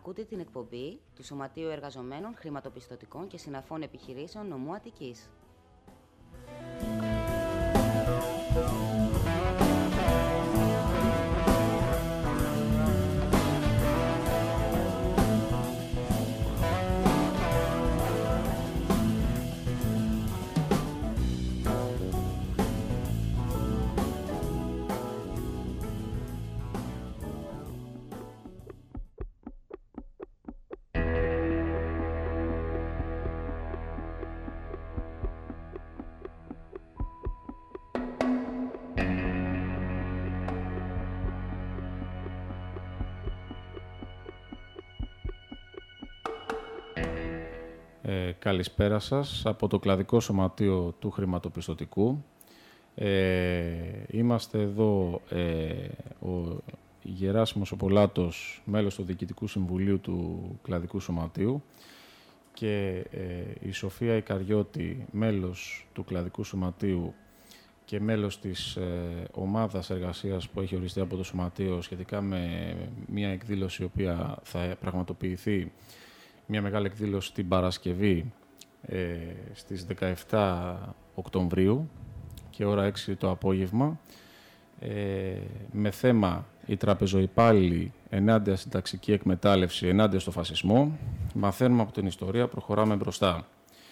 Ακούτε την εκπομπή του Σωματείου Εργαζομένων Χρηματοπιστωτικών και Συναφών Επιχειρήσεων Νομού Αττικής. Καλησπέρα σας από το Κλαδικό Σωματείο του Χρηματοπιστωτικού. Είμαστε εδώ ο Γεράσιμος Οπολάτος, μέλος του Διοικητικού Συμβουλίου του Κλαδικού Σωματείου, και η Σοφία Ικαριώτη, μέλος του Κλαδικού Σωματείου και μέλος της ομάδας εργασίας που έχει οριστεί από το Σωματείο σχετικά με μια εκδήλωση η οποία θα πραγματοποιηθεί, μια μεγάλη εκδήλωση την Παρασκευή στις 17 Οκτωβρίου και ώρα 6 το απόγευμα, με θέμα «Οι τραπεζοϊπάλληλοι ενάντια στην ταξική εκμετάλλευση, ενάντια στο φασισμό». Μαθαίνουμε από την ιστορία, προχωράμε μπροστά.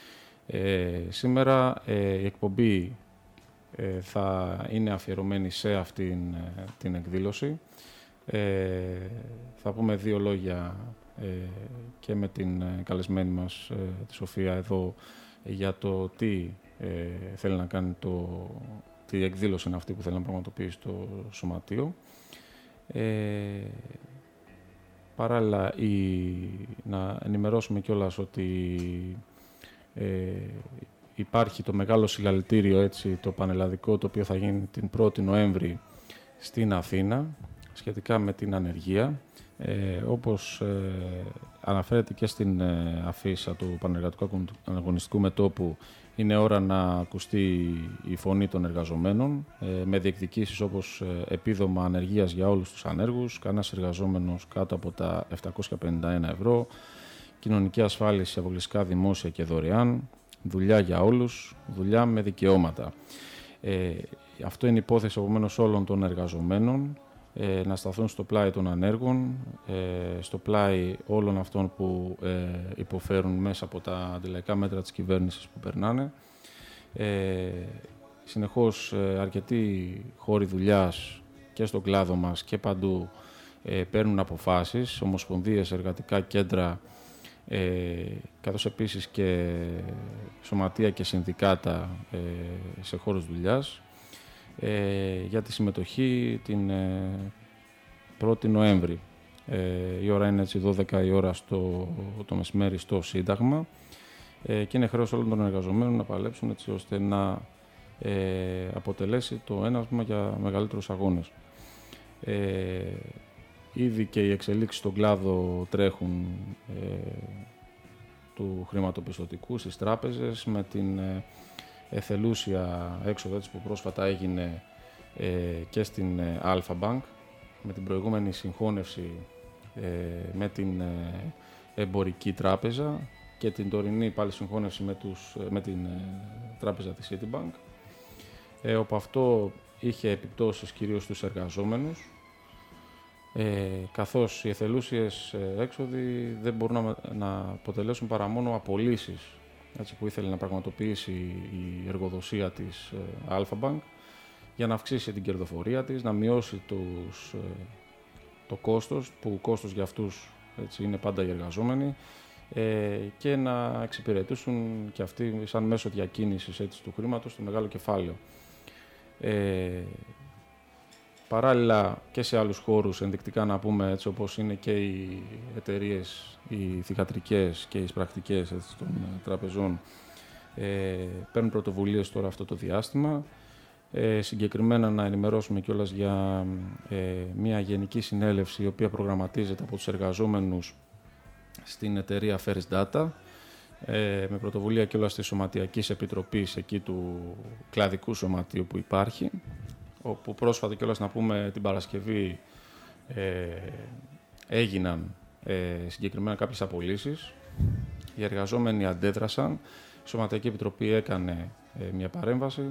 Σήμερα η εκπομπή θα είναι αφιερωμένη σε αυτήν την εκδήλωση. Θα πούμε δύο λόγια και με την καλεσμένη μας τη Σοφία εδώ για το τι θέλει να κάνει, τι εκδήλωση είναι αυτή που θέλει να πραγματοποιήσει το Σωματείο. Παράλληλα, να ενημερώσουμε κιόλας ότι υπάρχει το μεγάλο συλλαλητήριο, έτσι, το πανελλαδικό, το οποίο θα γίνει την 1η Νοέμβρη στην Αθήνα, σχετικά με την ανεργία. Όπως αναφέρεται και στην αφίσα του Πανεργατικού Αγωνιστικού Μετώπου, είναι ώρα να ακουστεί η φωνή των εργαζομένων, με διεκδικήσεις όπως επίδομα ανεργίας για όλους τους ανέργους, κανένας εργαζόμενος κάτω από τα 751 ευρώ, κοινωνική ασφάλιση αποκλειστικά δημόσια και δωρεάν, δουλειά για όλους, δουλειά με δικαιώματα. Αυτό είναι υπόθεση επομένως όλων των εργαζομένων, να σταθούν στο πλάι των ανέργων, στο πλάι όλων αυτών που υποφέρουν μέσα από τα αντιλαϊκά μέτρα της κυβέρνησης που περνάνε. Συνεχώς αρκετοί χώροι δουλειάς και στον κλάδο μας και παντού παίρνουν αποφάσεις, ομοσπονδίες, εργατικά κέντρα, καθώς επίσης και σωματεία και συνδικάτα σε χώρους δουλειάς, για τη συμμετοχή την 1η Νοέμβρη. Η ώρα είναι έτσι 12 η ώρα το μεσημέρι στο Σύνταγμα, και είναι χρέος όλων των εργαζομένων να παλέψουν έτσι ώστε να αποτελέσει το ένασμα για μεγαλύτερους αγώνες. Ήδη και οι εξελίξεις στον κλάδο τρέχουν του χρηματοπιστωτικού στις τράπεζες, με την εθελούσια έξοδο έτσι, που πρόσφατα έγινε και στην Alpha Bank, με την προηγούμενη συγχώνευση με την Εμπορική Τράπεζα και την τωρινή πάλι συγχώνευση με την τράπεζα της Citibank, όπου αυτό είχε επιπτώσεις κυρίως στους εργαζόμενους, καθώς οι εθελούσιες έξοδοι δεν μπορούν να αποτελέσουν παρά μόνο απολύσεις, έτσι, που ήθελε να πραγματοποιήσει η εργοδοσία της Alpha Bank για να αυξήσει την κερδοφορία της, να μειώσει το κόστος, που κόστος για αυτούς, έτσι, είναι πάντα οι εργαζόμενοι, και να εξυπηρετήσουν και αυτοί σαν μέσο διακίνησης, έτσι, του χρήματος το μεγάλο κεφάλαιο. Παράλληλα και σε άλλους χώρους, ενδεικτικά να πούμε, έτσι, όπως είναι και οι εταιρείες, οι θυγατρικές και οι πρακτικές, έτσι, των τραπεζών, παίρνουν πρωτοβουλίες τώρα αυτό το διάστημα. Συγκεκριμένα να ενημερώσουμε κιόλας για μια γενική συνέλευση η οποία προγραμματίζεται από τους εργαζόμενους στην εταιρεία First Data, με πρωτοβουλία κιόλας της Σωματιακής Επιτροπής εκεί του Κλαδικού Σωματείου που υπάρχει, όπου πρόσφατα κιόλας να πούμε την Παρασκευή έγιναν συγκεκριμένα κάποιες απολύσεις. Οι εργαζόμενοι αντέδρασαν, η Σωματειακή Επιτροπή έκανε μια παρέμβαση,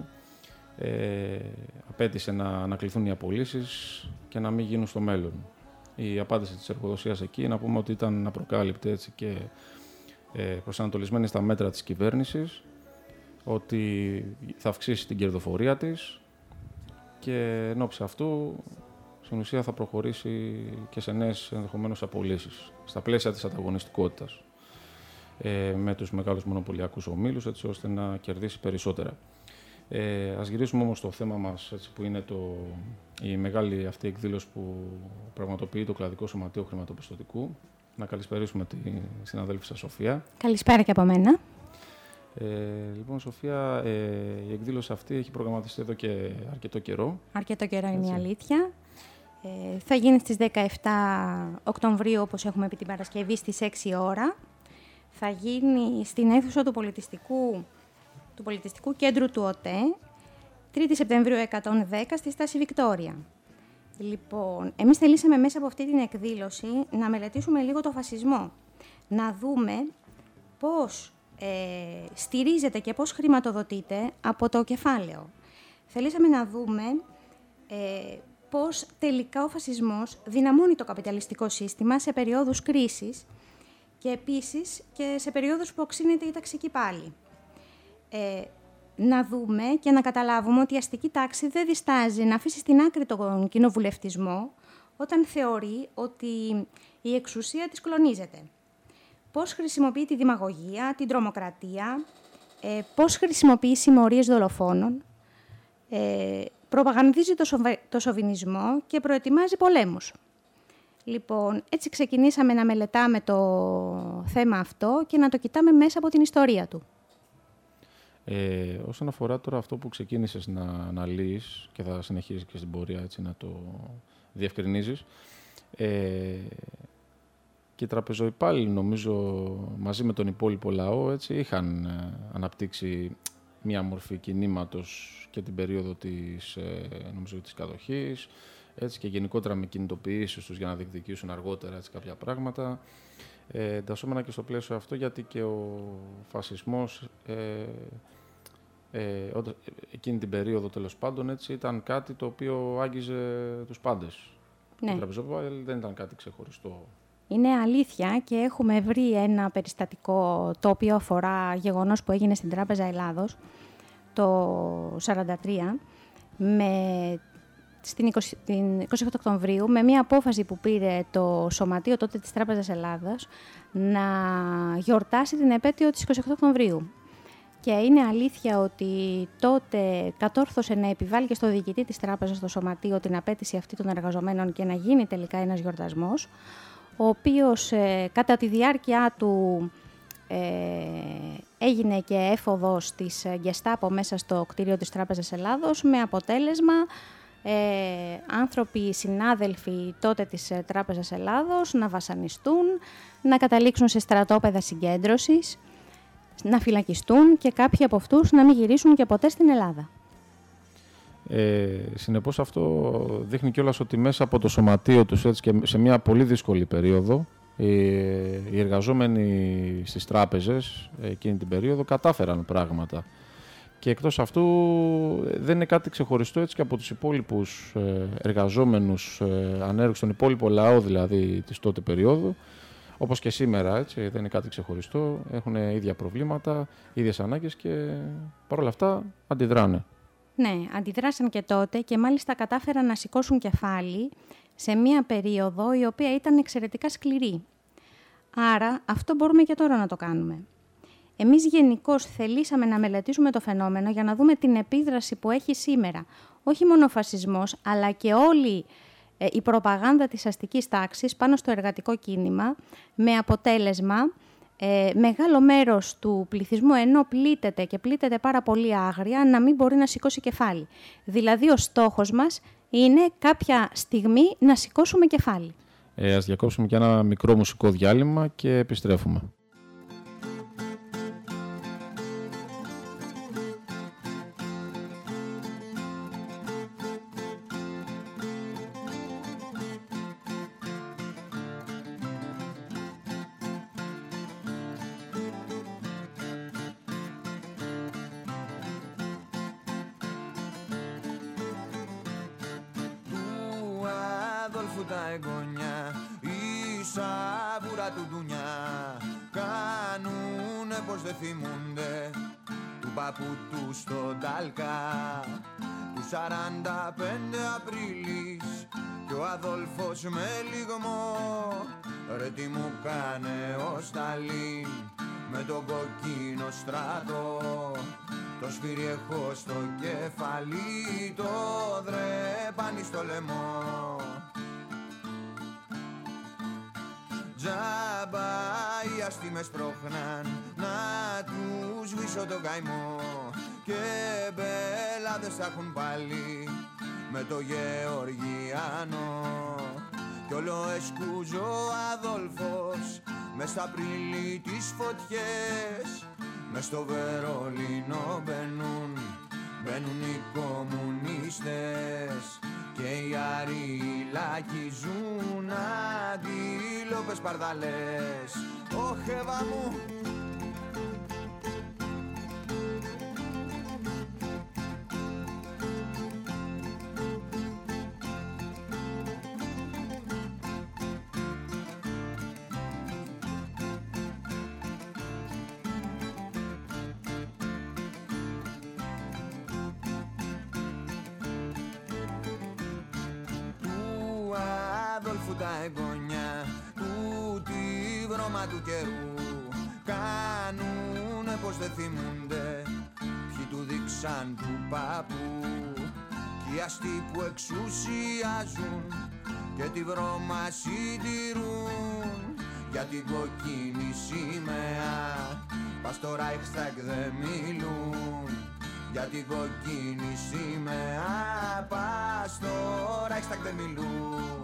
απέτησε να ανακληθούν οι απολύσεις και να μην γίνουν στο μέλλον. Η απάντηση της εργοδοσίας εκεί, να πούμε ότι ήταν απροκάλυπτη έτσι και προσανατολισμένη στα μέτρα της κυβέρνησης, ότι θα αυξήσει την κερδοφορία της και εν ώψη αυτού στην ουσία θα προχωρήσει και σε νέες ενδεχομένως απολύσεις στα πλαίσια της ανταγωνιστικότητας με τους μεγάλους μονοπωλιακούς ομίλους, έτσι ώστε να κερδίσει περισσότερα. Ας γυρίσουμε όμως στο θέμα μας, έτσι, που είναι η μεγάλη αυτή εκδήλωση που πραγματοποιεί το Κλαδικό Σωματείο Χρηματοπιστωτικού. Να καλησπερίσουμε τη συναδέλφισσα Σοφία. Καλησπέρα και από μένα. Λοιπόν, Σοφία, η εκδήλωση αυτή έχει προγραμματιστεί εδώ και αρκετό καιρό. Αρκετό καιρό είναι η αλήθεια. Θα γίνει στις 17 Οκτωβρίου, όπως έχουμε πει την Παρασκευή, στις 6 ώρα. Θα γίνει στην αίθουσα του Πολιτιστικού Κέντρου του ΟΤΕ, 3η Σεπτεμβρίου 110, στη στάση Βικτόρια. Λοιπόν, εμείς θελήσαμε μέσα από αυτή την εκδήλωση να μελετήσουμε λίγο το φασισμό. Να δούμε πώς στηρίζεται και πώς χρηματοδοτείται από το κεφάλαιο. Θελήσαμε να δούμε πώς τελικά ο φασισμός δυναμώνει το καπιταλιστικό σύστημα σε περιόδους κρίσης και επίσης και σε περιόδους που οξύνεται η ταξική πάλη. Να δούμε και να καταλάβουμε ότι η αστική τάξη δεν διστάζει να αφήσει στην άκρη τον κοινοβουλευτισμό όταν θεωρεί ότι η εξουσία της κλονίζεται. Πώς χρησιμοποιεί τη δημαγωγία, την τρομοκρατία, πώς χρησιμοποιεί συμμορίες δολοφόνων, προπαγανδίζει το σοβινισμό και προετοιμάζει πολέμους. Λοιπόν, έτσι ξεκινήσαμε να μελετάμε το θέμα αυτό και να το κοιτάμε μέσα από την ιστορία του. Όσον αφορά τώρα αυτό που ξεκίνησες να αναλύεις και θα συνεχίσεις και στην πορεία έτσι, να το διευκρινίζεις, και οι τραπεζοϊπάλληλοι, νομίζω, μαζί με τον υπόλοιπο λαό, έτσι, είχαν αναπτύξει μία μορφή κινήματος και την περίοδο της κατοχής, έτσι, και γενικότερα με κινητοποιήσεις τους για να διεκδικήσουν αργότερα έτσι, κάποια πράγματα. Εντασσόμενα και στο πλαίσιο αυτό, γιατί και ο φασισμός εκείνη την περίοδο, τέλος πάντων, έτσι, ήταν κάτι το οποίο άγγιζε τους πάντες. Ναι. Το τραπεζοπάιλ δεν ήταν κάτι ξεχωριστό. Είναι αλήθεια και έχουμε βρει ένα περιστατικό το οποίο αφορά γεγονός που έγινε στην Τράπεζα Ελλάδος το 1943 στην 28 Οκτωβρίου με μια απόφαση που πήρε το Σωματείο τότε της Τράπεζας Ελλάδας να γιορτάσει την επέτειο της 28 Οκτωβρίου. Και είναι αλήθεια ότι τότε κατόρθωσε να επιβάλλει και στο διοικητή της Τράπεζας στο Σωματείο την απέτηση αυτή των εργαζομένων και να γίνει τελικά ένας γιορτασμός, ο οποίος κατά τη διάρκεια του έγινε και έφοδος της Γκεστάπο μέσα στο κτίριο της Τράπεζας Ελλάδος, με αποτέλεσμα άνθρωποι, συνάδελφοι τότε της Τράπεζας Ελλάδος να βασανιστούν, να καταλήξουν σε στρατόπεδα συγκέντρωσης, να φυλακιστούν και κάποιοι από αυτούς να μην γυρίσουν και ποτέ στην Ελλάδα. Συνεπώς αυτό δείχνει κιόλας ότι μέσα από το σωματείο τους, έτσι, και σε μια πολύ δύσκολη περίοδο, οι εργαζόμενοι στις τράπεζες εκείνη την περίοδο κατάφεραν πράγματα. Και εκτός αυτού δεν είναι κάτι ξεχωριστό, έτσι, και από τους υπόλοιπους εργαζόμενους ανέργους, στον υπόλοιπο λαό δηλαδή της τότε περίοδου, όπως και σήμερα, έτσι, δεν είναι κάτι ξεχωριστό, έχουν ίδια προβλήματα, ίδιες ανάγκες και παρόλα αυτά αντιδράνε. Ναι, αντιδράσαν και τότε και μάλιστα κατάφεραν να σηκώσουν κεφάλι σε μία περίοδο η οποία ήταν εξαιρετικά σκληρή. Άρα αυτό μπορούμε και τώρα να το κάνουμε. Εμείς γενικώς θελήσαμε να μελετήσουμε το φαινόμενο για να δούμε την επίδραση που έχει σήμερα. Όχι μόνο ο φασισμός, αλλά και όλη η προπαγάνδα της αστικής τάξης πάνω στο εργατικό κίνημα, με αποτέλεσμα μεγάλο μέρος του πληθυσμού, ενώ πλήττεται και πλήττεται πάρα πολύ άγρια, να μην μπορεί να σηκώσει κεφάλι. Δηλαδή ο στόχος μας είναι κάποια στιγμή να σηκώσουμε κεφάλι. Ας διακόψουμε και ένα μικρό μουσικό διάλειμμα και επιστρέφουμε. αδόλφου τα εγγονιά, η σαβούρα του ντουνιά, κάνουνε πως δεν θυμούνται του παππού του στον Τάλκα, του 45 Απρίλης κι ο Αδόλφος με λιγμό, ρε τι μου κάνε ο Σταλίν με τον κοκκίνο στράτο, το σφύρι έχω στο κεφάλι, το δρέπανι στο λαιμό. Τζάμπα οι αστεί με σπρώχναν να τους σβήσω τον καημό, και μπελάδες θα έχουν πάλι με το Γεωργιάνο, κι όλο εσκούζω ο Αδόλφος μες στα Απρίλη τις φωτιές. Μες στο Βερολίνο μπαίνουν οι κομμουνίστες, και οι Αριλάκοι ζουν αντίλοπες παρδαλές. Ωχ, Εύα μου! Τα εγγονιά τούτη βρώμα του καιρού, κάνουνε πως δεν θυμούνται ποιοι του δείξαν του παππού, κι οι αστεί που εξουσιάζουν και τη βρώμα συντηρούν, για την κοκκίνη σημαία πας στο Ράιχσταγ δεν μιλούν, για την κοκκίνη σημαία πας στο Ράιχσταγ δεν μιλούν.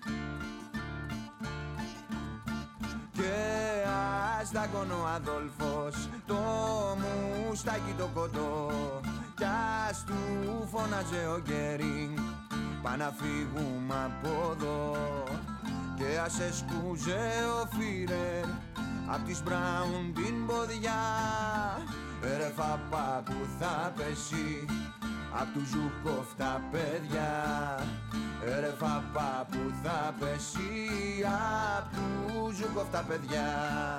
Και αστάκον ο Αδόλφος το μουστάκι το κοντό, κι ας του φώναζε ο Γκέρινγκ πά να φύγουμε από εδώ, και ας εσκούζε ο Φίρερ απ' της Μπράουν την ποδιά, ρε φαπά που θα πέσει απ' του Ζούκοφ τα παιδιά, ρε φαπά που θα πέσει απ' του Ζούκοφ τα παιδιά.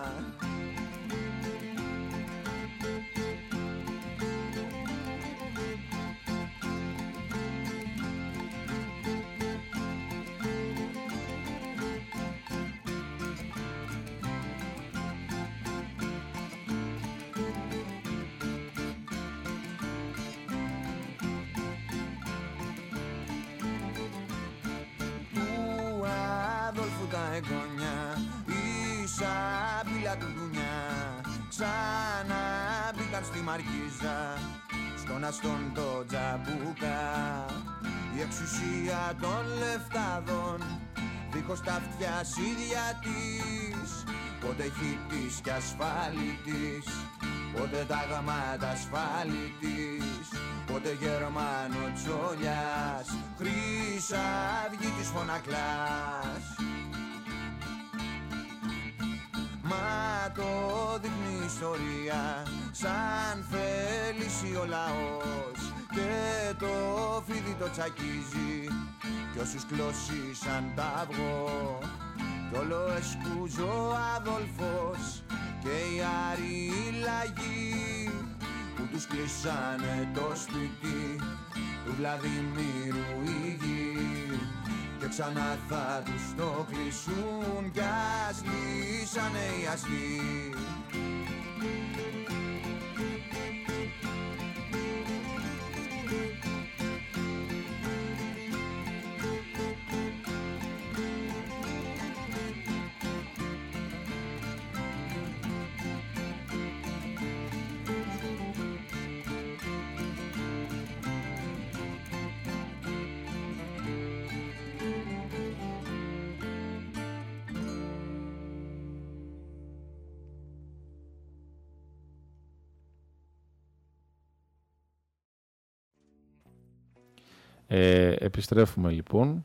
Ξανά μπήκαν στη Μαρκίζα, στον αστόν το τζαμπούκα, η εξουσία των λεφτάδων δίχως τα αυτιά ίδια της, πότε χιτής κι ασφάλιτης, πότε τα γαμάτα ασφάλιτης, πότε Γερμανο Τσόλιας, Χρυσαυγή της Φωνακλάς. Μα το δείχνει η ιστορία σαν θέληση ο λαός, και το φίδι το τσακίζει κι όσους κλώσισαν τ' αυγό, κι όλο εσκούζω ο Αδόλφος και οι Αριλαγοί που τους κλείσανε το σπίτι του Βλαδιμίρου η γη, και ξανά θα τους το κλείσουν κι ας λύσανε οι αστεί. Επιστρέφουμε λοιπόν.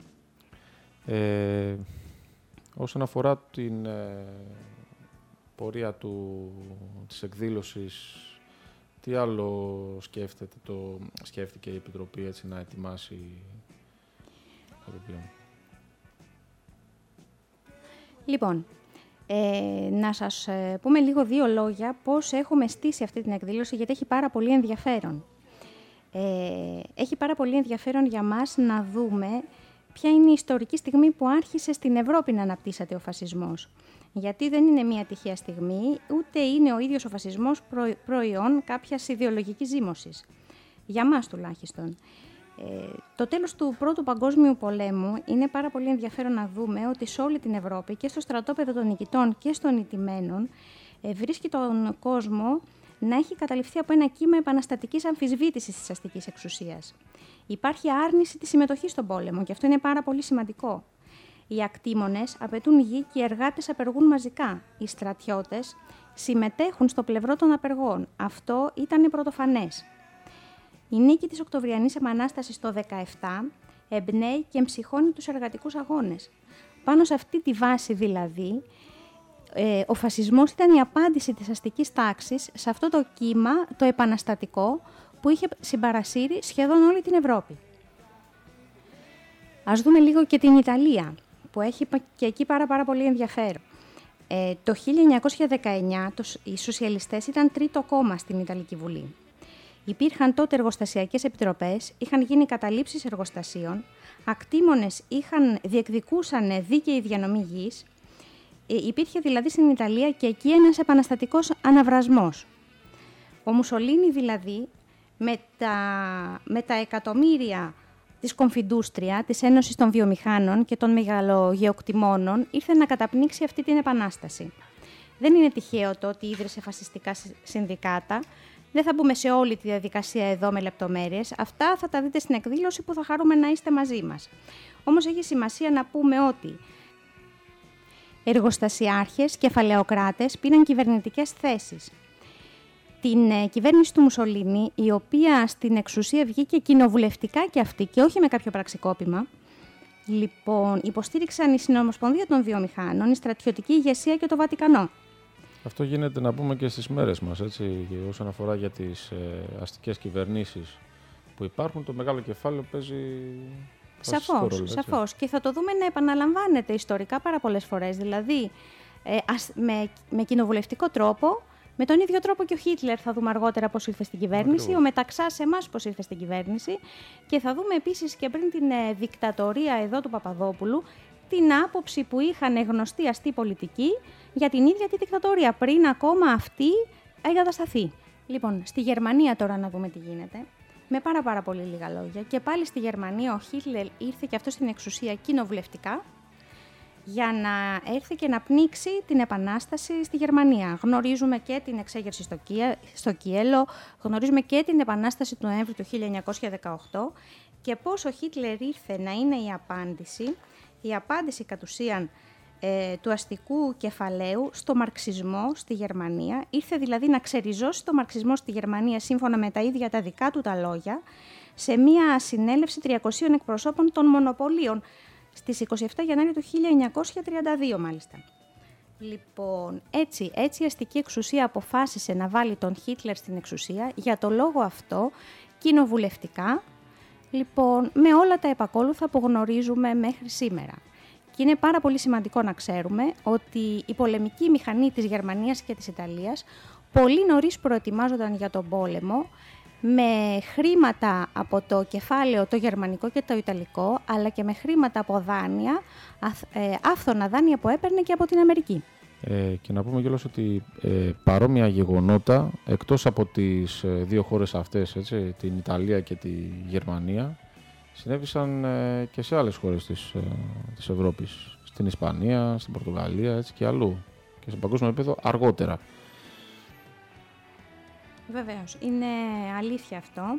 Όσον αφορά την πορεία της εκδήλωσης, τι άλλο σκέφτηκε η Επιτροπή έτσι να ετοιμάσει το βιβλίο? Λοιπόν, να σας πούμε λίγο 2 λόγια πώς έχουμε στήσει αυτή την εκδήλωση, γιατί έχει πάρα πολύ ενδιαφέρον. Έχει πάρα πολύ ενδιαφέρον για μας να δούμε ποια είναι η ιστορική στιγμή που άρχισε στην Ευρώπη να αναπτύσσεται ο φασισμός. Γιατί δεν είναι μια τυχαία στιγμή, ούτε είναι ο ίδιος ο φασισμός προϊόν κάποιας ιδεολογικής ζήμωσης. Για μας τουλάχιστον. Το τέλος του Πρώτου Παγκόσμιου Πολέμου είναι πάρα πολύ ενδιαφέρον να δούμε ότι σε όλη την Ευρώπη και στο στρατόπεδο των νικητών και των ηττημένων βρίσκει τον κόσμο να έχει καταληφθεί από ένα κύμα επαναστατικής αμφισβήτησης της αστικής εξουσίας. Υπάρχει άρνηση της συμμετοχής στον πόλεμο και αυτό είναι πάρα πολύ σημαντικό. Οι ακτήμονες απαιτούν γη και οι εργάτες απεργούν μαζικά. Οι στρατιώτες συμμετέχουν στο πλευρό των απεργών. Αυτό ήταν πρωτοφανές. Η νίκη της Οκτωβριανής Επανάστασης το 17 εμπνέει και εμψυχώνει τους εργατικούς αγώνες. Πάνω σε αυτή τη βάση δηλαδή, ο φασισμός ήταν η απάντηση της αστικής τάξης σε αυτό το κύμα, το επαναστατικό, που είχε συμπαρασύρει σχεδόν όλη την Ευρώπη. Ας δούμε λίγο και την Ιταλία, που έχει και εκεί πάρα πολύ ενδιαφέρον. Το 1919 οι σοσιαλιστές ήταν τρίτο κόμμα στην Ιταλική Βουλή. Υπήρχαν τότε εργοστασιακές επιτροπές, είχαν γίνει καταλήψεις εργοστασίων, ακτήμονες διεκδικούσαν δίκαιη διανομή γης. Υπήρχε δηλαδή στην Ιταλία και εκεί ένας επαναστατικός αναβρασμός. Ο Μουσολίνι δηλαδή με τα εκατομμύρια της Κομφιντούστρια, της Ένωσης των Βιομηχάνων και των Μεγαλογεοκτημόνων, ήρθε να καταπνίξει αυτή την επανάσταση. Δεν είναι τυχαίο το ότι ίδρυσε φασιστικά συνδικάτα. Δεν θα μπούμε σε όλη τη διαδικασία εδώ με λεπτομέρειες. Αυτά θα τα δείτε στην εκδήλωση που θα χαρούμε να είστε μαζί μας. Όμως έχει σημασία να πούμε ότι εργοστασιάρχες, κεφαλαιοκράτες πήραν κυβερνητικές θέσεις. Την κυβέρνηση του Μουσολίνι, η οποία στην εξουσία βγήκε κοινοβουλευτικά και αυτή και όχι με κάποιο πραξικόπημα, λοιπόν, υποστήριξαν η Συνομοσπονδία των Βιομηχάνων, η στρατιωτική ηγεσία και το Βατικανό. Αυτό γίνεται να πούμε και στις μέρες μας, έτσι, όσον αφορά για τις αστικές κυβερνήσεις που υπάρχουν, το μεγάλο κεφάλαιο παίζει σαφώς. Και θα το δούμε να επαναλαμβάνεται ιστορικά πάρα πολλές φορές. Δηλαδή, με κοινοβουλευτικό τρόπο, με τον ίδιο τρόπο και ο Χίτλερ θα δούμε αργότερα πώς ήρθε στην κυβέρνηση, ακριβώς. Ο Μεταξάς εμάς πώς ήρθε στην κυβέρνηση και θα δούμε επίσης και πριν την δικτατορία εδώ του Παπαδόπουλου, την άποψη που είχαν γνωστοί αστεί πολιτικοί για την ίδια τη δικτατορία, πριν ακόμα αυτή εγκατασταθεί. Λοιπόν, στη Γερμανία τώρα να δούμε τι γίνεται. Με πάρα πολύ λίγα λόγια. Και πάλι στη Γερμανία ο Χίτλερ ήρθε και αυτό στην εξουσία κοινοβουλευτικά για να έρθει και να πνίξει την επανάσταση στη Γερμανία. Γνωρίζουμε και την εξέγερση στο Κιέλο, γνωρίζουμε και την επανάσταση του Νοέμβρη του 1918 και πώς ο Χίτλερ ήρθε να είναι η απάντηση κατ' ουσίαν του αστικού κεφαλαίου στο μαρξισμό στη Γερμανία. Ήρθε δηλαδή να ξεριζώσει το μαρξισμό στη Γερμανία σύμφωνα με τα ίδια τα δικά του τα λόγια σε μια συνέλευση 300 εκπροσώπων των μονοπωλίων στις 27 Γενάρη του 1932 μάλιστα. Λοιπόν, έτσι η αστική εξουσία αποφάσισε να βάλει τον Χίτλερ στην εξουσία για το λόγο αυτό κοινοβουλευτικά, λοιπόν, με όλα τα επακόλουθα που γνωρίζουμε μέχρι σήμερα. Και είναι πάρα πολύ σημαντικό να ξέρουμε ότι η πολεμική μηχανή της Γερμανίας και της Ιταλίας πολύ νωρίς προετοιμάζονταν για τον πόλεμο με χρήματα από το κεφάλαιο το γερμανικό και το ιταλικό, αλλά και με χρήματα από δάνεια, άφθονα δάνεια που έπαιρνε και από την Αμερική. Και να πούμε κιόλας ότι παρόμοια γεγονότα, εκτός από τις δύο χώρες αυτές, έτσι, την Ιταλία και τη Γερμανία, συνέβησαν και σε άλλες χώρες της Ευρώπης, στην Ισπανία, στην Πορτογαλία, έτσι, και αλλού, και σε παγκόσμιο επίπεδο αργότερα. Βεβαίως, είναι αλήθεια αυτό.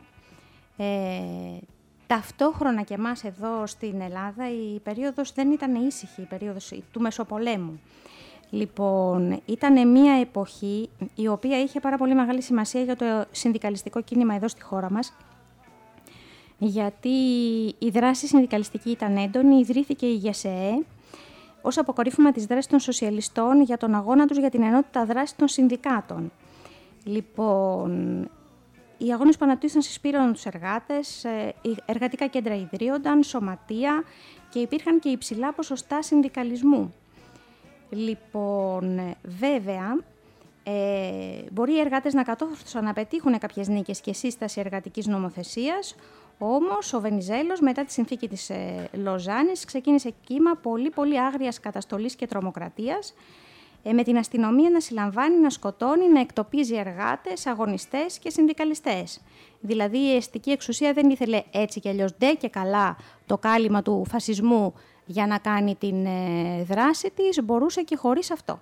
Ταυτόχρονα και εμάς εδώ στην Ελλάδα η περίοδος δεν ήταν ήσυχη, η περίοδος του Μεσοπολέμου. Λοιπόν, ήταν μια εποχή η οποία είχε πάρα πολύ μεγάλη σημασία για το συνδικαλιστικό κίνημα εδώ στη χώρα μας, γιατί η δράση συνδικαλιστική ήταν έντονη, ιδρύθηκε η ΓΕΣΕΕ ως αποκορύφωμα της δράσης των σοσιαλιστών για τον αγώνα τους για την ενότητα δράση των συνδικάτων. Λοιπόν, οι αγώνες που αναπτύσσονταν συσπήρωναν τους εργάτες, εργατικά κέντρα ιδρύονταν, σωματεία και υπήρχαν και υψηλά ποσοστά συνδικαλισμού. Λοιπόν, βέβαια, μπορεί οι εργάτες να κατόρθωσαν να πετύχουν κάποιες νίκες και σύσταση εργατικής νομοθεσίας, όμως ο Βενιζέλος μετά τη συνθήκη της Λοζάνης ξεκίνησε κύμα πολύ πολύ άγριας καταστολής και τρομοκρατίας, με την αστυνομία να συλλαμβάνει, να σκοτώνει, να εκτοπίζει εργάτες, αγωνιστές και συνδικαλιστές. Δηλαδή η αστική εξουσία δεν ήθελε έτσι κι αλλιώς ντε και καλά το κάλυμα του φασισμού για να κάνει την δράση της, μπορούσε και χωρίς αυτό.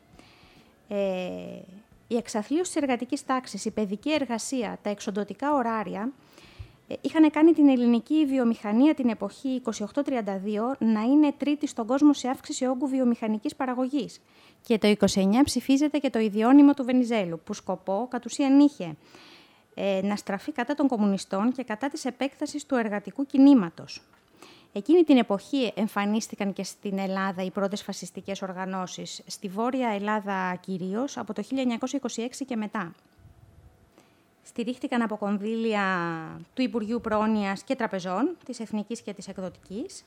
Η εξαθλίωση της εργατικής τάξης, η παιδική εργασία, τα εξοντωτικά ωράρια είχαν κάνει την ελληνική βιομηχανία την εποχή 28-32 να είναι τρίτη στον κόσμο σε αύξηση όγκου βιομηχανικής παραγωγής. Και το 29 ψηφίζεται και το ιδιώνυμο του Βενιζέλου, που σκοπό κατ' ουσίαν είχε να στραφεί κατά των κομμουνιστών και κατά της επέκτασης του εργατικού κινήματος. Εκείνη την εποχή εμφανίστηκαν και στην Ελλάδα οι πρώτες φασιστικές οργανώσεις, στη Βόρεια Ελλάδα κυρίως, από το 1926 και μετά. Στηρίχτηκαν από κονδύλια του Υπουργείου Πρόνοιας και Τραπεζών, της Εθνικής και της Εκδοτικής.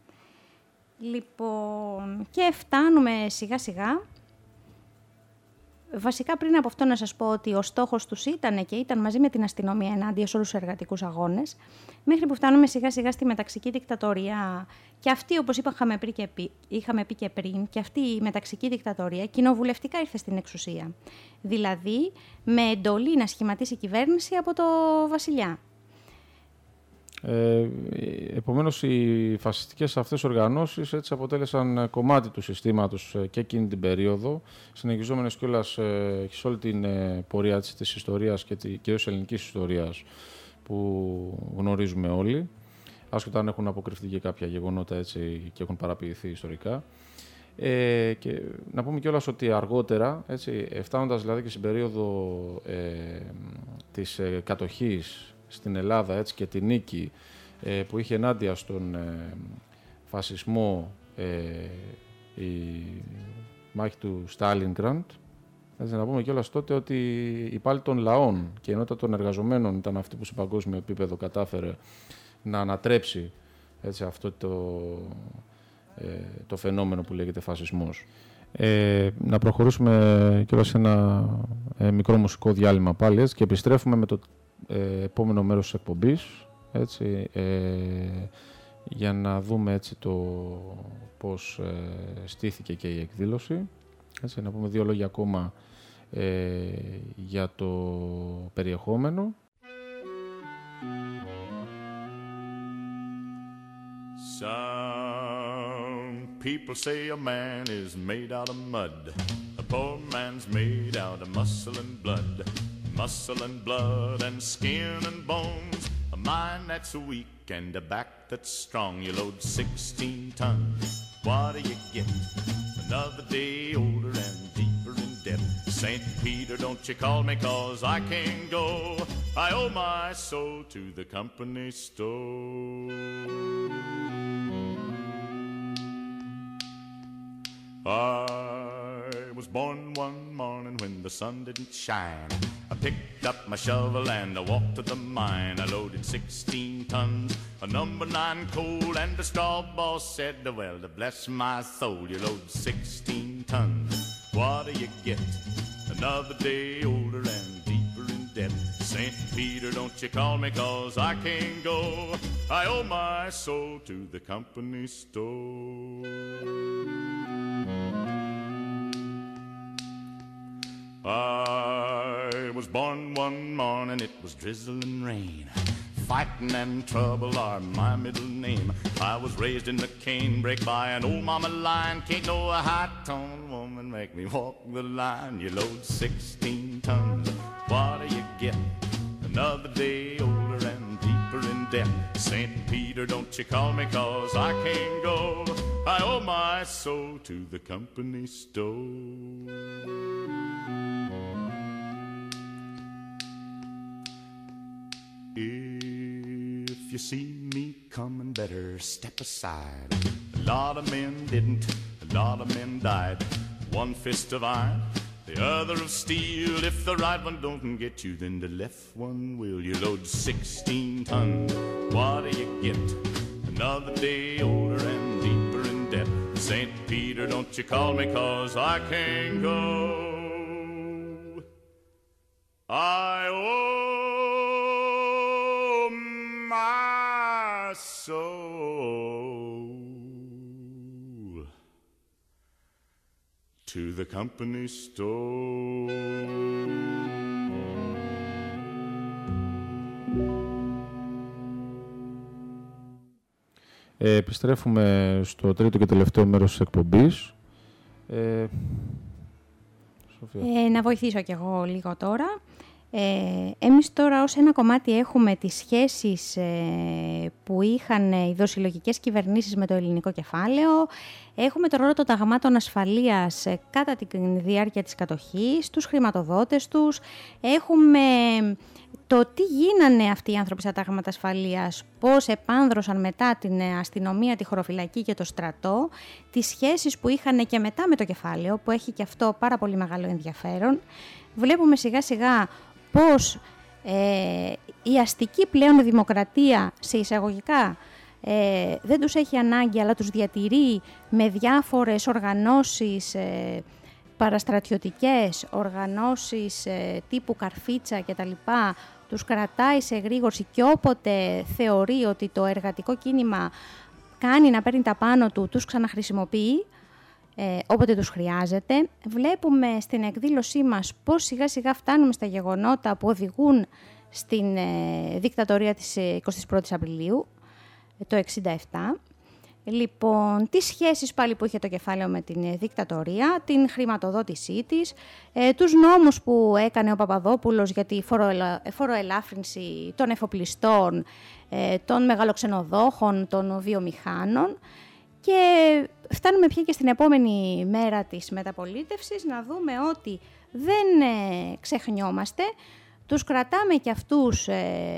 Λοιπόν, και φτάνουμε σιγά σιγά. Βασικά πριν από αυτό να σας πω ότι ο στόχος τους ήταν μαζί με την αστυνομία ενάντια σε όλους τους εργατικούς αγώνες, μέχρι που φτάνουμε σιγά σιγά στη μεταξική δικτατορία. Και αυτή, όπως είχαμε πει και πριν, και αυτή η μεταξική δικτατορία κοινοβουλευτικά ήρθε στην εξουσία. Δηλαδή με εντολή να σχηματίσει κυβέρνηση από το βασιλιά. Επομένως, οι φασιστικές αυτές οργανώσεις έτσι αποτέλεσαν κομμάτι του συστήματος και εκείνη την περίοδο, συνεχιζόμενες κιόλας σε όλη την πορεία της ιστορίας και κυρίως ελληνικής ιστορίας που γνωρίζουμε όλοι, άσχετα αν έχουν αποκρυφθεί και κάποια γεγονότα έτσι, και έχουν παραποιηθεί ιστορικά. Και να πούμε κιόλας ότι αργότερα, έτσι, φτάνοντας δηλαδή και στην περίοδο της κατοχής στην Ελλάδα έτσι, και τη νίκη που είχε ενάντια στον φασισμό η μάχη του Στάλινγκραντ. Να πούμε κιόλας τότε ότι η πάλη των λαών και η ενότητα των εργαζομένων ήταν αυτή που σε παγκόσμιο επίπεδο κατάφερε να ανατρέψει έτσι, αυτό το φαινόμενο που λέγεται φασισμός. Να προχωρήσουμε κιόλας σε ένα μικρό μουσικό διάλειμμα πάλι έτσι, και επιστρέφουμε με το επόμενο μέρος της εκπομπής έτσι, για να δούμε έτσι, το πώς στήθηκε και η εκδήλωση. Έτσι, να πούμε δύο λόγια ακόμα για το περιεχόμενο. Some people say a man is made out of mud. A poor man's made out of muscle and blood. Muscle and blood and skin and bones. A mind that's weak and a back that's strong. You load 16 tons. What do you get? Another day older and deeper in debt. St. Peter, don't you call me 'cause I can't go. I owe my soul to the company store. I was born one morning when the sun didn't shine. I picked up my shovel and I walked to the mine. I loaded 16 tons of number 9 coal, and the straw boss said, well, to bless my soul, you load 16 tons. What do you get? Another day older and deeper in debt. St. Peter, don't you call me 'cause I can't go. I owe my soul to the company store. I was born one morning, it was drizzling rain. Fighting and trouble are my middle name. I was raised in the canebrake by an old mama line. Can't no high-toned woman make me walk the line. You load 16 tons, what do you get? Another day older and deeper in debt. St. Peter, don't you call me 'cause I can't go. I owe my soul to the company store. If you see me coming, better step aside. A lot of men didn't, a lot of men died. One fist of iron, the other of steel. If the right one don't get you, then the left one will. You load 16 tons, what do you get? Another day older and deeper in debt. St. Peter, don't you call me 'cause I can't go. I owe my soul to the company store. Επιστρέφουμε στο τρίτο και τελευταίο μέρος της εκπομπής. Να βοηθήσω κι εγώ λίγο τώρα. Εμείς τώρα ως ένα κομμάτι έχουμε τις σχέσεις που είχαν οι δοσυλλογικές κυβερνήσεις με το ελληνικό κεφάλαιο. Έχουμε το ρόλο των ταγμάτων ασφαλείας κατά τη διάρκεια της κατοχής, τους χρηματοδότες τους. Έχουμε το τι γίνανε αυτοί οι άνθρωποι στα τάγματα ασφαλείας, πώς επάνδρωσαν μετά την αστυνομία, τη χωροφυλακή και το στρατό, τις σχέσεις που είχαν και μετά με το κεφάλαιο, που έχει και αυτό πάρα πολύ μεγάλο ενδιαφέρον. Βλέπουμε σιγά σιγά πώς η αστική πλέον δημοκρατία, σε εισαγωγικά, δεν τους έχει ανάγκη, αλλά τους διατηρεί με διάφορες οργανώσεις παραστρατιωτικές, οργανώσεις τύπου Καρφίτσα κτλ. Τους κρατάει σε εγρήγορση και όποτε θεωρεί ότι το εργατικό κίνημα κάνει να παίρνει τα πάνω του, τους ξαναχρησιμοποιεί, όποτε τους χρειάζεται. Βλέπουμε στην εκδήλωσή μας πώς σιγά σιγά φτάνουμε στα γεγονότα που οδηγούν στην δικτατορία της 21ης Απριλίου, το 1967. Λοιπόν, τις σχέσεις πάλι που είχε το κεφάλαιο με την δικτατορία, την χρηματοδότησή της, τους νόμους που έκανε ο Παπαδόπουλος για τη φοροελάφρυνση των εφοπλιστών, των μεγαλοξενοδόχων, των βιομηχάνων. Και φτάνουμε πια και στην επόμενη μέρα της μεταπολίτευσης να δούμε ότι δεν ξεχνιόμαστε, τους κρατάμε και αυτούς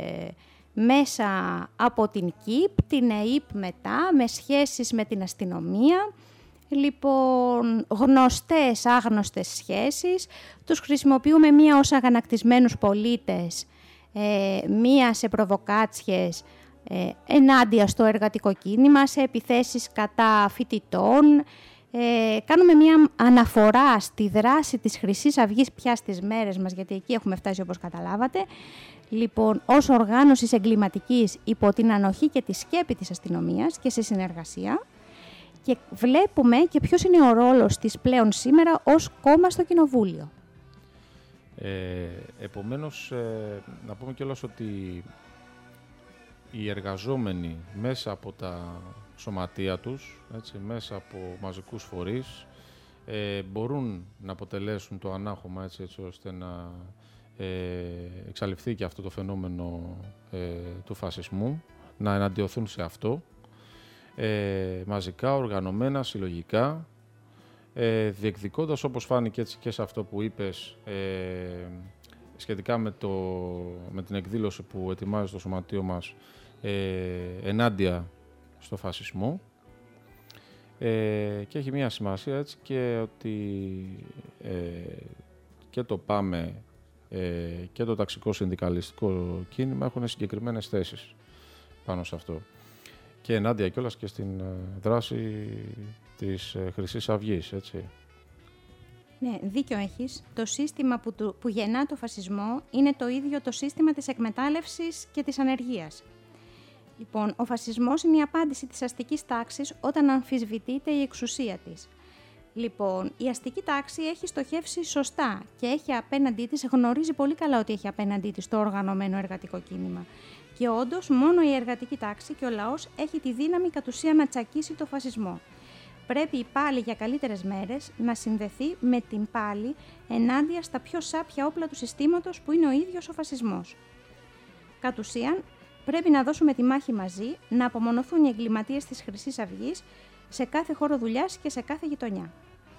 μέσα από την ΚΙΠ, την ΕΙΠ μετά, με σχέσεις με την αστυνομία. Λοιπόν, γνωστές, άγνωστες σχέσεις. Τους χρησιμοποιούμε μία ως αγανακτισμένους πολίτες, μία σε προβοκάτσιες ενάντια στο εργατικό κίνημα, σε επιθέσεις κατά φοιτητών. Κάνουμε μία αναφορά στη δράση της Χρυσής Αυγής πια στις μέρες μας, γιατί εκεί έχουμε φτάσει όπως καταλάβατε. Λοιπόν, ως οργάνωσης εγκληματικής υπό την ανοχή και τη σκέπη της αστυνομίας και σε συνεργασία. Και βλέπουμε και ποιος είναι ο ρόλος της πλέον σήμερα ως κόμμα στο Κοινοβούλιο. Επομένως, να πούμε κιόλας ότι οι εργαζόμενοι μέσα από τα σωματεία τους, έτσι, μέσα από μαζικούς φορείς, μπορούν να αποτελέσουν το ανάχωμα έτσι ώστε να εξαλειφθεί και αυτό το φαινόμενο του φασισμού, να εναντιωθούν σε αυτό, μαζικά, οργανωμένα, συλλογικά, διεκδικώντας, όπως φάνηκε έτσι και σε αυτό που είπες, σχετικά με την εκδήλωση που ετοιμάζει το σωματείο μας ενάντια στο φασισμό, και έχει μία σημασία έτσι και ότι και το ΠΑΜΕ και το ταξικό συνδικαλιστικό κίνημα έχουν συγκεκριμένες θέσεις πάνω σε αυτό. Και ενάντια κιόλας και στην δράση της Χρυσής Αυγής, έτσι. Ναι, δίκιο έχεις. Το σύστημα που γεννά το φασισμό είναι το ίδιο το σύστημα της εκμετάλλευσης και της ανεργίας. Λοιπόν, ο φασισμός είναι η απάντηση της αστικής τάξης όταν αμφισβητείται η εξουσία της. Λοιπόν, η αστική τάξη έχει στοχεύσει σωστά και έχει απέναντί της, γνωρίζει πολύ καλά ότι έχει απέναντί της το οργανωμένο εργατικό κίνημα. Και όντως, μόνο η εργατική τάξη και ο λαός έχει τη δύναμη κατ' ουσία να τσακίσει το φασισμό. Πρέπει η πάλη για καλύτερες μέρες να συνδεθεί με την πάλη ενάντια στα πιο σάπια όπλα του συστήματος που είναι ο ίδιος ο φασισμός. Κατ' ουσίαν, πρέπει να δώσουμε τη μάχη μαζί, να απομονωθούν οι εγκληματίες της Χρυσής Αυγής σε κάθε χώρο δουλειάς και σε κάθε γειτονιά.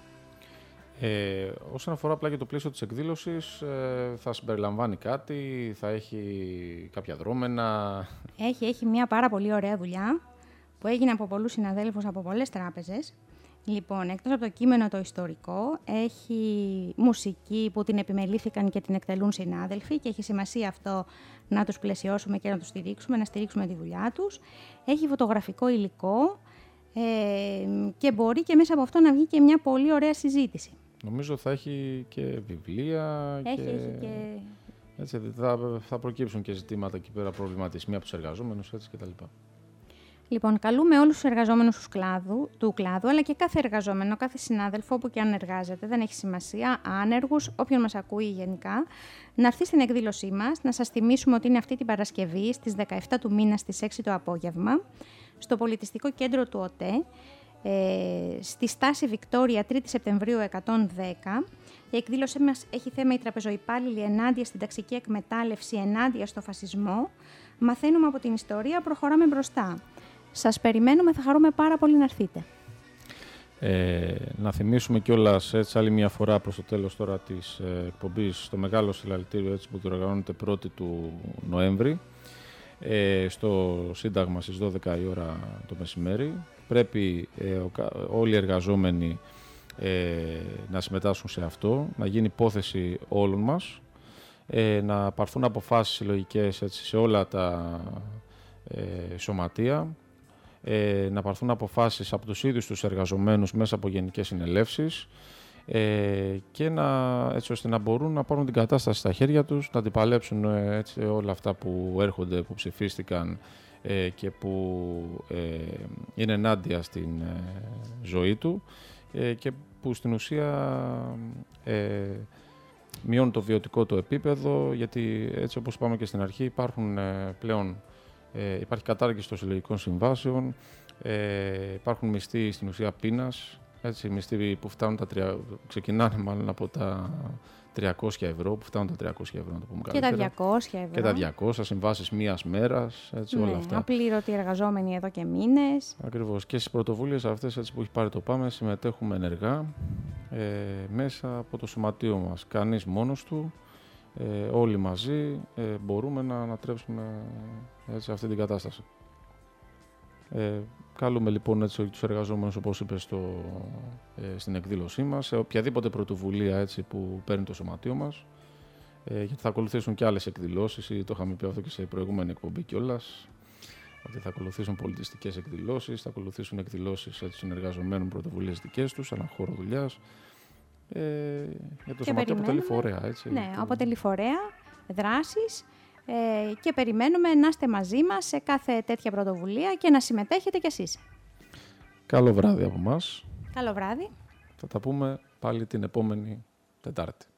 Όσον αφορά απλά και το πλαίσιο της εκδήλωσης, θα συμπεριλαμβάνει κάτι, θα έχει κάποια δρόμενα? Έχει μια πάρα πολύ ωραία δουλειά που έγινε από πολλούς συναδέλφους από πολλές τράπεζες. Λοιπόν, εκτός από το κείμενο το ιστορικό, έχει μουσική που την επιμελήθηκαν και την εκτελούν συνάδελφοι και έχει σημασία αυτό να τους πλαισιώσουμε και να τους στηρίξουμε, να στηρίξουμε τη δουλειά τους. Έχει φωτογραφικό υλικό, και μπορεί και μέσα από αυτό να βγει και μια πολύ ωραία συζήτηση. Νομίζω θα έχει και βιβλία Έχει και... Έτσι, θα προκύψουν και ζητήματα εκεί πέρα, προβληματισμοί από τους εργαζόμενους κτλ. Λοιπόν, καλούμε όλους τους εργαζόμενους του κλάδου, αλλά και κάθε εργαζόμενο, κάθε συνάδελφο, όπου και αν εργάζεται, δεν έχει σημασία, άνεργους, όποιον μας ακούει γενικά, να έρθει στην εκδήλωσή μας, να σας θυμίσουμε ότι είναι αυτή την Παρασκευή, στις 17 του μήνα, στις 6 το απόγευμα, στο Πολιτιστικό Κέντρο του ΟΤΕ, στη στάση Βικτόρια, 3η Σεπτεμβρίου 110. Η εκδήλωσή μας έχει θέμα «Οι τραπεζοϊπάλληλοι ενάντια στην ταξική εκμετάλλευση, ενάντια στο φασισμό». Μαθαίνουμε από την ιστορία, προχωράμε μπροστά. Σας περιμένουμε, θα χαρούμε πάρα πολύ να έρθετε. Να θυμίσουμε κιόλας έτσι άλλη μια φορά προς το τέλος τώρα της εκπομπής στο μεγάλο συλλαλητήριο που διοργανώνεται 1η του Νοέμβρη στο Σύνταγμα στις 12 η ώρα το μεσημέρι. Πρέπει όλοι οι εργαζόμενοι να συμμετάσχουν σε αυτό, να γίνει υπόθεση όλων μας, να πάρθουν αποφάσεις συλλογικές σε όλα τα σωματεία, να πάρθουν αποφάσεις από τους ίδιους τους εργαζομένους μέσα από γενικές συνελεύσεις και έτσι ώστε να μπορούν να πάρουν την κατάσταση στα χέρια τους, να αντιπαλέψουν έτσι όλα αυτά που έρχονται, που ψηφίστηκαν και που είναι ενάντια στην ζωή του και που στην ουσία μειώνουν το βιωτικό του επίπεδο, γιατί έτσι όπως είπαμε και στην αρχή υπάρχουν πλέον υπάρχει κατάργηση των συλλογικών συμβάσεων, υπάρχουν μισθοί στην ουσία πείνας, έτσι, μισθοί που φτάνουν ξεκινάνε μάλλον από τα 300 ευρώ, που φτάνουν τα 300 ευρώ, να το πούμε καλύτερα. Και τα 200 ευρώ. Και τα 200, συμβάσεις μίας μέρας, έτσι, όλα αυτά. Απλήρωτοι εργαζόμενοι εδώ και μήνες. Ακριβώς. Και στις πρωτοβουλίες αυτές έτσι, που έχει πάρει το ΠΑΜΕ συμμετέχουμε ενεργά μέσα από το σωματείο μας. Κανείς μόνος του, όλοι μαζί μπορούμε να ανατρέψουμε έτσι, αυτή την κατάσταση. Καλούμε λοιπόν έτσι, τους εργαζόμενους, όπως είπε στην εκδήλωσή μας, σε οποιαδήποτε πρωτοβουλία έτσι, που παίρνει το σωματείο μας, γιατί θα ακολουθήσουν και άλλες εκδηλώσεις, ή το είχαμε πει αυτό και σε προηγούμενη εκπομπή κιόλας, ότι θα ακολουθήσουν πολιτιστικές εκδηλώσεις, θα ακολουθήσουν εκδηλώσεις των εργαζομένων, πρωτοβουλίες δικές τους, ανά χώρο δουλειάς. Για το σωματείο αποτελεί φορέα. Έτσι, ναι, αποτελεί φορέα, δράσεις. Και περιμένουμε να είστε μαζί μας σε κάθε τέτοια πρωτοβουλία και να συμμετέχετε κι εσείς. Καλό βράδυ από μας. Καλό βράδυ. Θα τα πούμε πάλι την επόμενη Τετάρτη.